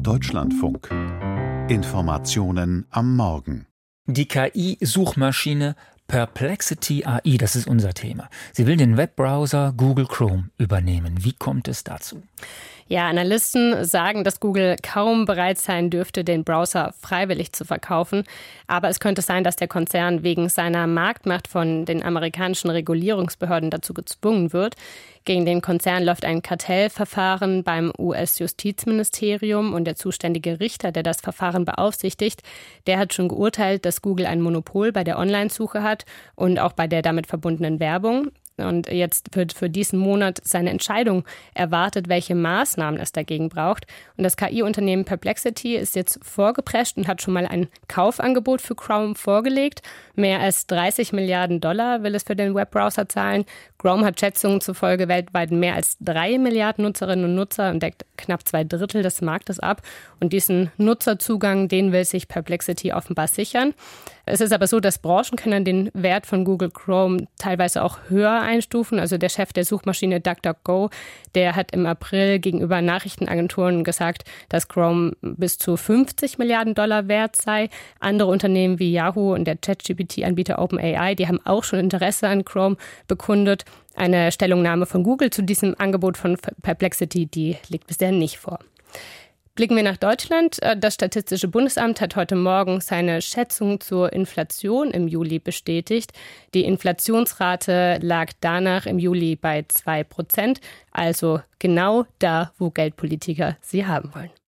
Deutschlandfunk. Informationen am Morgen. Die KI-Suchmaschine Perplexity AI, das ist unser Thema. Sie will den Webbrowser Google Chrome übernehmen. Wie kommt es dazu? Ja, Analysten sagen, dass Google kaum bereit sein dürfte, den Browser freiwillig zu verkaufen. Aber es könnte sein, dass der Konzern wegen seiner Marktmacht von den amerikanischen Regulierungsbehörden dazu gezwungen wird. Gegen den Konzern läuft ein Kartellverfahren beim US-Justizministerium und der zuständige Richter, der das Verfahren beaufsichtigt, der hat schon geurteilt, dass Google ein Monopol bei der Online-Suche hat und auch bei der damit verbundenen Werbung. Und jetzt wird für diesen Monat seine Entscheidung erwartet, welche Maßnahmen es dagegen braucht. Und das KI-Unternehmen Perplexity ist jetzt vorgeprescht und hat schon mal ein Kaufangebot für Chrome vorgelegt. Mehr als 30 Milliarden Dollar will es für den Webbrowser zahlen. Chrome hat Schätzungen zufolge weltweit mehr als 3 Milliarden Nutzerinnen und Nutzer und deckt knapp 2/3 des Marktes ab. Und diesen Nutzerzugang, den will sich Perplexity offenbar sichern. Es ist aber so, dass Branchenkenner den Wert von Google Chrome teilweise auch höher einstufen. Also der Chef der Suchmaschine DuckDuckGo, der hat im April gegenüber Nachrichtenagenturen gesagt, dass Chrome bis zu 50 Milliarden Dollar wert sei. Andere Unternehmen wie Yahoo und der ChatGPT-Anbieter OpenAI, die haben auch schon Interesse an Chrome bekundet. Eine Stellungnahme von Google zu diesem Angebot von Perplexity, die liegt bisher nicht vor. Blicken wir nach Deutschland. Das Statistische Bundesamt hat heute Morgen seine Schätzung zur Inflation im Juli bestätigt. Die Inflationsrate lag danach im Juli bei 2%, also genau da, wo Geldpolitiker sie haben wollen.